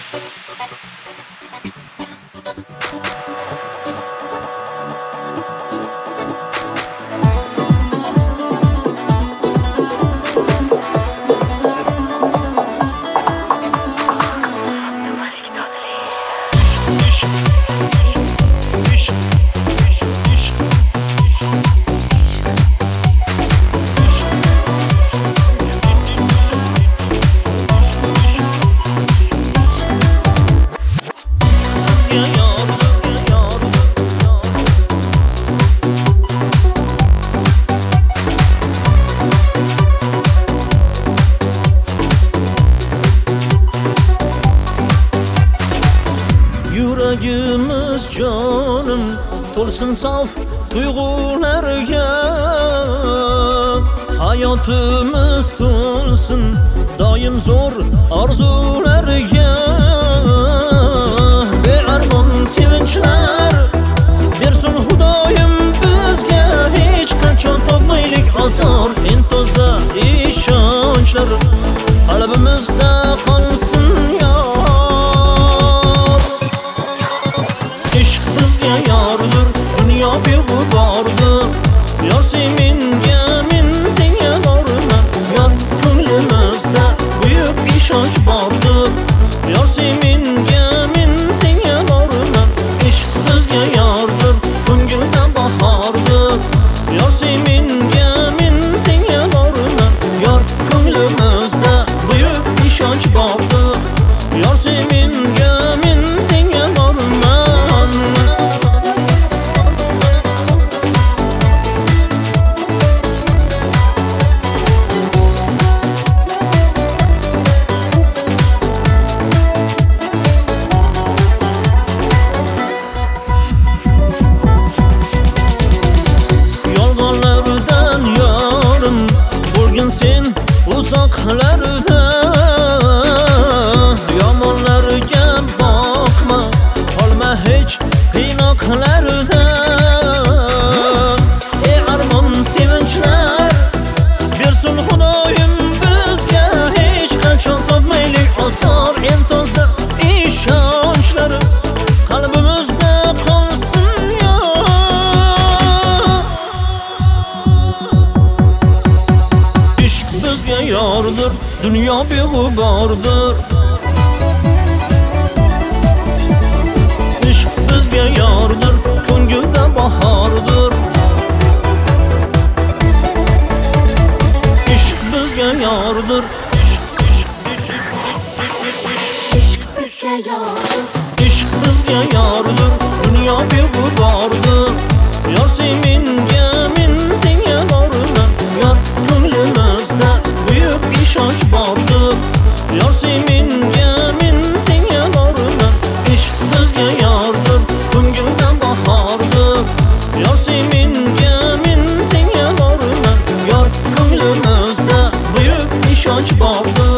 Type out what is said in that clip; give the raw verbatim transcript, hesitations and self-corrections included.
Yuragimiz jonim to'lsin sof tuyg'ularga, hayotimiz to'lsin doim zo'r orzularga. Bearmon sevinchlar bersin Xudoyim bizga, hech qachon topmaylik ozor. En toza ishonchlar qalbimizda qolsin yordir, dunyo beg'ubordir. Yor sen menga, men senga dorman. Yor ko'nglimizda buyuk ishonch bordir. Yor sen menga, men senga dorman. Ishq bizga yordir, ko'ngilda bahordir. Yor sen menga, men senga dorman. Yor ko'nglimizda buyuk ishonch bordir. Yor sen menga, men senga dorman. Sen uzoqlarda yomonlarga boqma, qolma hech qiynoqlarda. Ey armon sevinchlar bersin Xudoyim bizga, hech qachon topmaylik osor. En toza ishonchlar qalbimizda qolsin yordir, dunyo beg'ubordir. Ishq bizga yordir, ko'ngilda bahordir. Ishq bizga yordir, ishq bizga yordir, ishq bizga yordir, dunyo beg'ubordir. Yor sen menga, men senga dorman. Yor ko'nglimizda buyuk ishonch bordir. Yor sen menga, men senga dorman. Ishq bizga yordir, ko'ngilda bahordir. Yor sen menga, men senga dorman. Yor ko'nglimizda buyuk ishonch bordir.